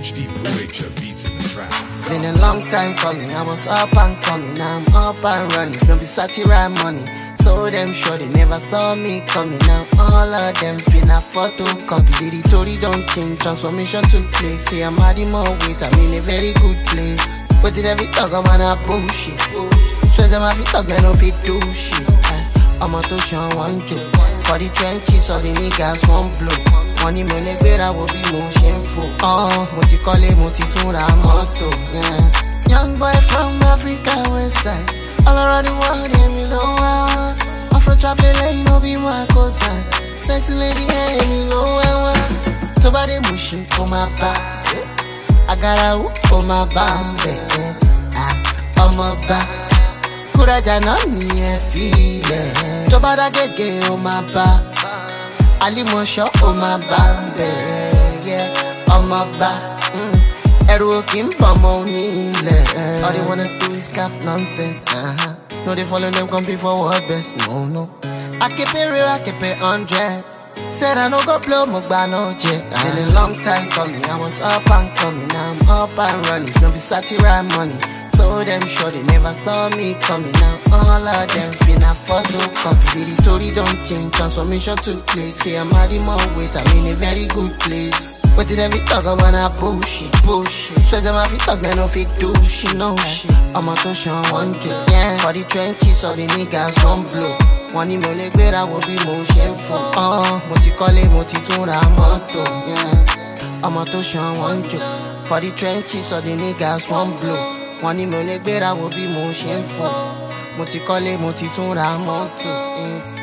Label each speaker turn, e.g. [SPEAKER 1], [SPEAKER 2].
[SPEAKER 1] Punch Deep Blue H beats in the trap.
[SPEAKER 2] It's been a long time coming, I was up and coming, now I'm up and running. No be satire money, so them sure they never saw me coming. Now all of them finna photocopy. See the story don't change, transformation took place. See I'm adding more weight, I'm in a very good place. But in every talk I'm on a bullshit. Swear them have talk, they no fit do shit. I'm a touch on one joke. For the trenches, all the niggas won't blow. Money mo le gbera wo be mo shameful. Mo ti kọ́lé, mo ti tún ra mọ́tò. Young boy from Africa West Side. All around the world, me know how. Afro traveling lane, no be my cosign. Sexy lady, me know how. To bá dé mushin, kó má bá. Agara who, kó má bá bẹ̀. Ọmọ bá. Kúrájà náà ní ẹ fílẹ̀. Tó bá dá gègé, ó má bá. Alimosho, ó má bá bẹ̀. Ọmọ bá. Ẹrù òkè ń bọ̀ mọ́ onílẹ̀. All they wanna do is cap nonsense. No, they follow them, compete for world best. No. I keep it real, I keep it 100. Said I no go blow, mo gba no jet. It's been a long time coming, I was up and coming. Now I'm up and running, no be satire money. So them sure they never saw me coming. Now all of them finna photocopy. See the story don't change, transformation took place. See I'm adding more weight, I'm in a very good place. But in every talk I'm on a bullshit. Swear them have talk, they no fit do shit, no shit. I'm a touch on one joke. For the trenches, all the niggas won't blow. Money mo le gbera wo bí mo ṣe ń fò. Mo ti kọ́lé, mo ti tún ra mọ́tò. Ọmọ tó ṣan wọ́n jò. For the trenches, all the niggas won't blow. Money mo le gbera wo bí mo ṣe ń fò. Mo ti kọ́lé, mo ti tún ra mọ́tò.